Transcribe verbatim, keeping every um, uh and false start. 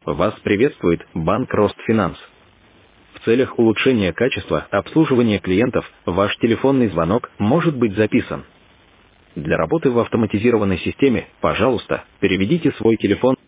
Вас приветствует Банк Ростфинанс. В целях улучшения качества обслуживания клиентов ваш телефонный звонок может быть записан. Для работы в автоматизированной системе, пожалуйста, переведите свой телефон